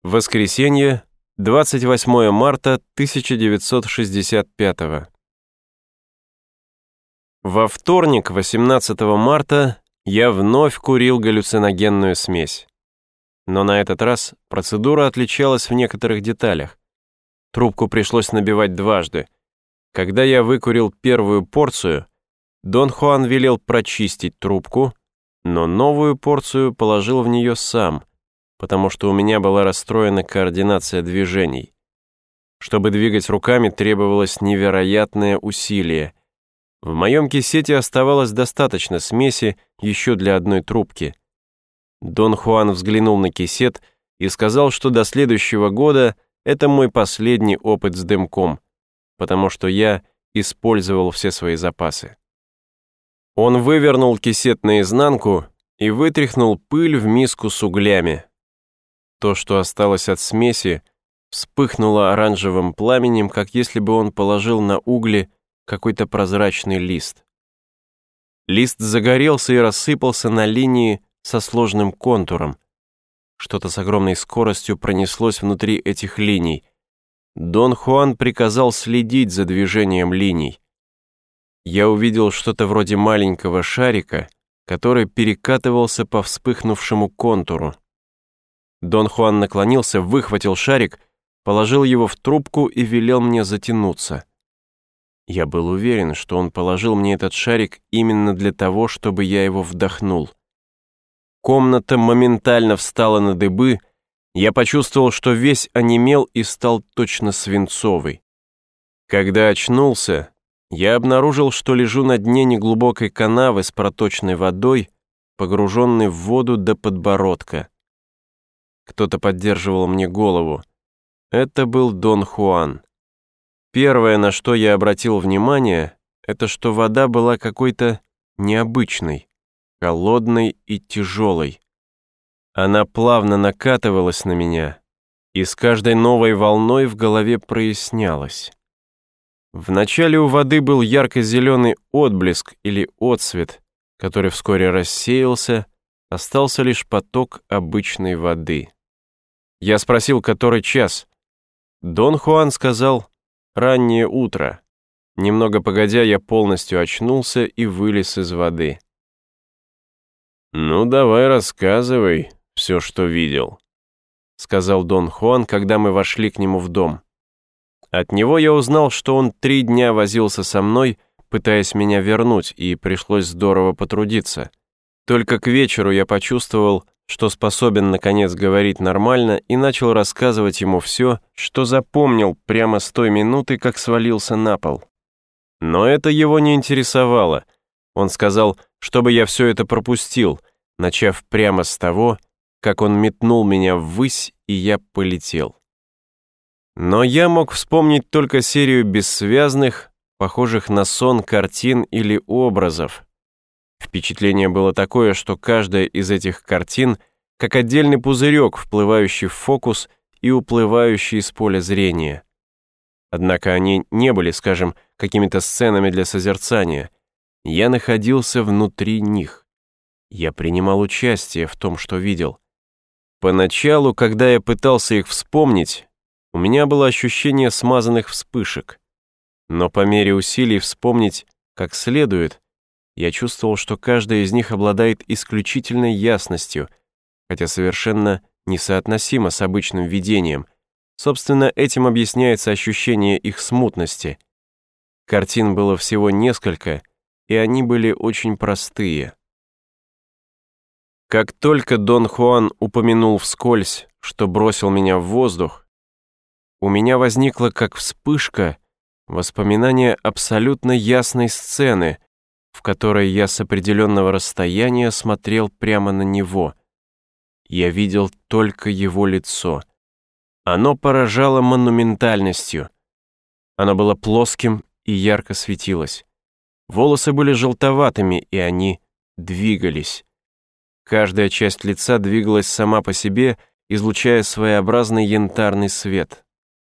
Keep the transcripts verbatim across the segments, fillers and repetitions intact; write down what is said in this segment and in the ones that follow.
Воскресенье, двадцать восьмое марта тысяча девятьсот шестьдесят пятого. Во вторник, восемнадцатого марта, я вновь курил галлюциногенную смесь. Но на этот раз процедура отличалась в некоторых деталях. Трубку пришлось набивать дважды. Когда я выкурил первую порцию, Дон Хуан велел прочистить трубку, но новую порцию положил в нее сам, потому что у меня была расстроена координация движений. Чтобы двигать руками, требовалось невероятное усилие. В моем кисете оставалось достаточно смеси еще для одной трубки. Дон Хуан взглянул на кисет и сказал, что до следующего года это мой последний опыт с дымком, потому что я использовал все свои запасы. Он вывернул кисет наизнанку и вытряхнул пыль в миску с углями. То, что осталось от смеси, вспыхнуло оранжевым пламенем, как если бы он положил на угли какой-то прозрачный лист. Лист загорелся и рассыпался на линии со сложным контуром. Что-то с огромной скоростью пронеслось внутри этих линий. Дон Хуан приказал следить за движением линий. Я увидел что-то вроде маленького шарика, который перекатывался по вспыхнувшему контуру. Дон Хуан наклонился, выхватил шарик, положил его в трубку и велел мне затянуться. Я был уверен, что он положил мне этот шарик именно для того, чтобы я его вдохнул. Комната моментально встала на дыбы, я почувствовал, что весь онемел и стал точно свинцовый. Когда очнулся, я обнаружил, что лежу на дне неглубокой канавы с проточной водой, погруженной в воду до подбородка. Кто-то поддерживал мне голову. Это был Дон Хуан. Первое, на что я обратил внимание, это что вода была какой-то необычной, холодной и тяжелой. Она плавно накатывалась на меня, и с каждой новой волной в голове прояснялось. Вначале у воды был ярко-зеленый отблеск или отсвет, который вскоре рассеялся, остался лишь поток обычной воды. Я спросил, который час. Дон Хуан сказал: «Раннее утро». Немного погодя, я полностью очнулся и вылез из воды. «Ну, давай рассказывай все, что видел», — сказал Дон Хуан, когда мы вошли к нему в дом. От него я узнал, что он три дня возился со мной, пытаясь меня вернуть, и пришлось здорово потрудиться. Только к вечеру я почувствовал, что способен наконец говорить нормально, и начал рассказывать ему все, что запомнил прямо с той минуты, как свалился на пол. Но это его не интересовало. Он сказал, чтобы я все это пропустил, начав прямо с того, как он метнул меня ввысь, и я полетел. Но я мог вспомнить только серию бессвязных, похожих на сон картин или образов. Впечатление было такое, что каждая из этих картин как отдельный пузырек, вплывающий в фокус и уплывающий из поля зрения. Однако они не были, скажем, какими-то сценами для созерцания. Я находился внутри них. Я принимал участие в том, что видел. Поначалу, когда я пытался их вспомнить, у меня было ощущение смазанных вспышек. Но по мере усилий вспомнить как следует, я чувствовал, что каждая из них обладает исключительной ясностью, хотя совершенно несоотносимо с обычным видением. Собственно, этим объясняется ощущение их смутности. Картин было всего несколько, и они были очень простые. Как только Дон Хуан упомянул вскользь, что бросил меня в воздух, у меня возникло как вспышка воспоминание абсолютно ясной сцены, в которой я с определенного расстояния смотрел прямо на него. Я видел только его лицо. Оно поражало монументальностью. Оно было плоским и ярко светилось. Волосы были желтоватыми, и они двигались. Каждая часть лица двигалась сама по себе, излучая своеобразный янтарный свет.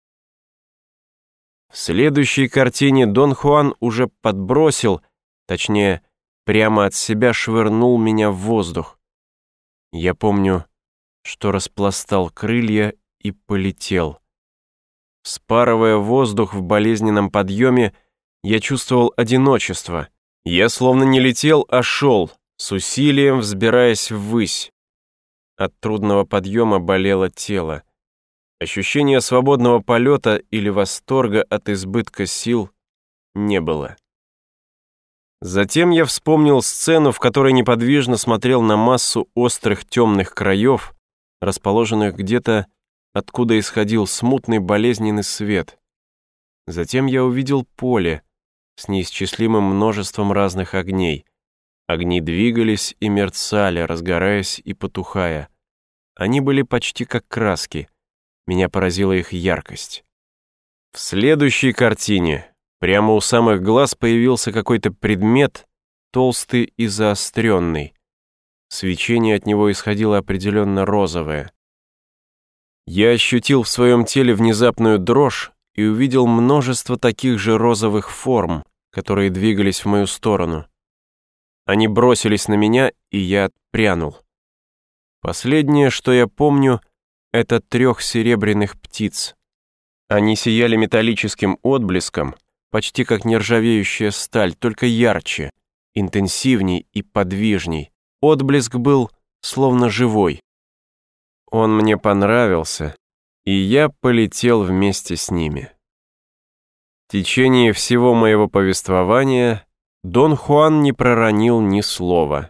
В следующей картине Дон Хуан уже подбросил, точнее, прямо от себя швырнул меня в воздух. Я помню, что распластал крылья и полетел. Вспарывая воздух в болезненном подъеме, я чувствовал одиночество. Я словно не летел, а шел, с усилием взбираясь ввысь. От трудного подъема болело тело. Ощущения свободного полета или восторга от избытка сил не было. Затем я вспомнил сцену, в которой неподвижно смотрел на массу острых темных краев, расположенных где-то, откуда исходил смутный болезненный свет. Затем я увидел поле с неисчислимым множеством разных огней. Огни двигались и мерцали, разгораясь и потухая. Они были почти как краски. Меня поразила их яркость. В следующей картине прямо у самых глаз появился какой-то предмет, толстый и заостренный. Свечение от него исходило определенно розовое. Я ощутил в своем теле внезапную дрожь и увидел множество таких же розовых форм, которые двигались в мою сторону. Они бросились на меня, и я отпрянул. Последнее, что я помню, это трех серебряных птиц. Они сияли металлическим отблеском, почти как нержавеющая сталь, только ярче, интенсивней и подвижней. Отблеск был словно живой. Он мне понравился, и я полетел вместе с ними. В течение всего моего повествования Дон Хуан не проронил ни слова.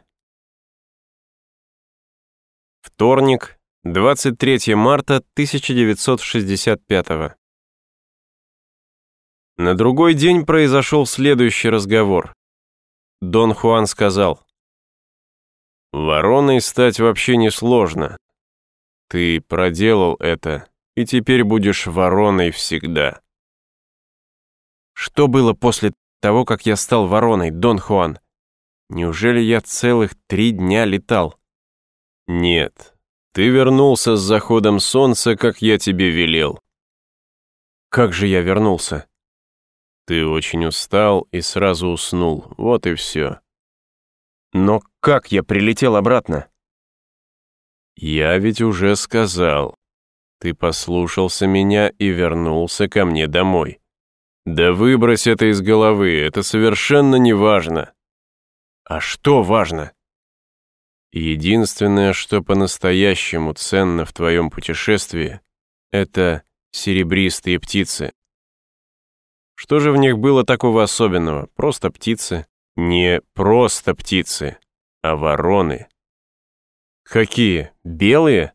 Вторник, двадцать третьего марта тысяча девятьсот шестьдесят пятого. На другой день произошел следующий разговор. Дон Хуан сказал: «Вороной стать вообще несложно. Ты проделал это, и теперь будешь вороной всегда». Что было после того, как я стал вороной, Дон Хуан? Неужели я целых три дня летал? Нет, ты вернулся с заходом солнца, как я тебе велел. Как же я вернулся? Ты очень устал и сразу уснул, вот и все. Но как я прилетел обратно? Я ведь уже сказал. Ты послушался меня и вернулся ко мне домой. Да выбрось это из головы, это совершенно не важно. А что важно? Единственное, что по-настоящему ценно в твоем путешествии, это серебристые птицы. Что же в них было такого особенного? Просто птицы. Не просто птицы, а вороны. Какие? Белые?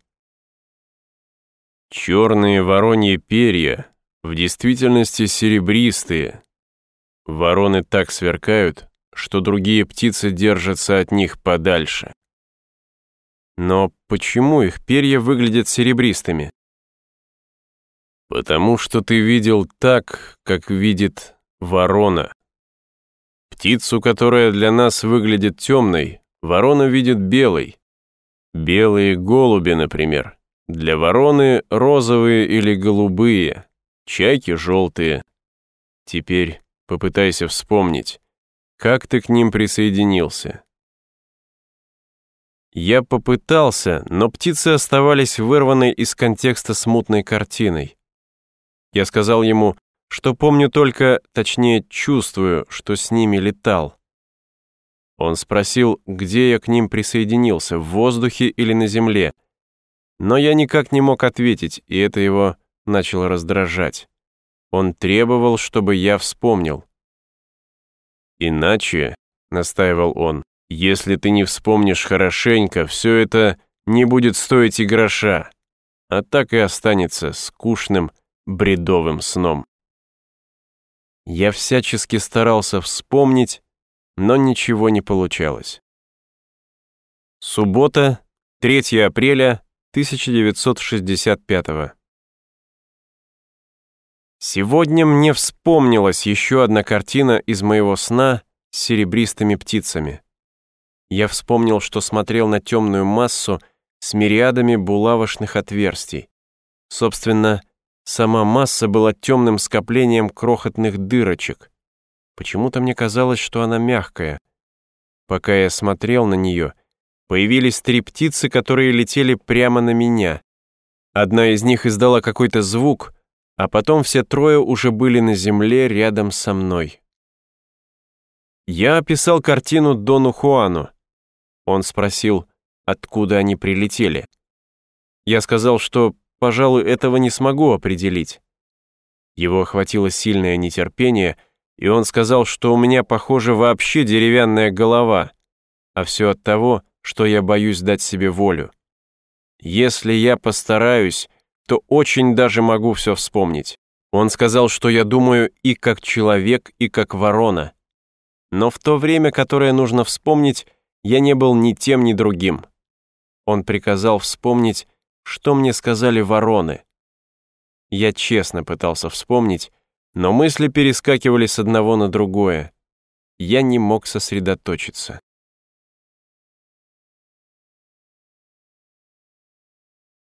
Черные вороньи перья, в действительности серебристые. Вороны так сверкают, что другие птицы держатся от них подальше. Но почему их перья выглядят серебристыми? Потому что ты видел так, как видит ворона. Птицу, которая для нас выглядит темной, ворона видит белой. Белые голуби, например, для вороны розовые или голубые, чайки желтые. Теперь попытайся вспомнить, как ты к ним присоединился. Я попытался, но птицы оставались вырванной из контекста смутной картиной. Я сказал ему, что помню только, точнее чувствую, что с ними летал. Он спросил, где я к ним присоединился, в воздухе или на земле. Но я никак не мог ответить, и это его начало раздражать. Он требовал, чтобы я вспомнил. «Иначе», — настаивал он, — «если ты не вспомнишь хорошенько, все это не будет стоить и гроша, а так и останется скучным, бредовым сном». Я всячески старался вспомнить, но ничего не получалось. Суббота, третьего апреля тысяча девятьсот шестьдесят пятого. Сегодня мне вспомнилась еще одна картина из моего сна с серебристыми птицами. Я вспомнил, что смотрел на темную массу с мириадами булавочных отверстий. Собственно, сама масса была темным скоплением крохотных дырочек. Почему-то мне казалось, что она мягкая. Пока я смотрел на нее, появились три птицы, которые летели прямо на меня. Одна из них издала какой-то звук, а потом все трое уже были на земле рядом со мной. Я описал картину Дону Хуану. Он спросил, откуда они прилетели. Я сказал, что, пожалуй, этого не смогу определить. Его охватило сильное нетерпение, и он сказал, что у меня, похоже, вообще деревянная голова, а все от того, что я боюсь дать себе волю. Если я постараюсь, то очень даже могу все вспомнить. Он сказал, что я думаю и как человек, и как ворона. Но в то время, которое нужно вспомнить, я не был ни тем, ни другим. Он приказал вспомнить, что мне сказали вороны. Я честно пытался вспомнить, но мысли перескакивали с одного на другое. Я не мог сосредоточиться.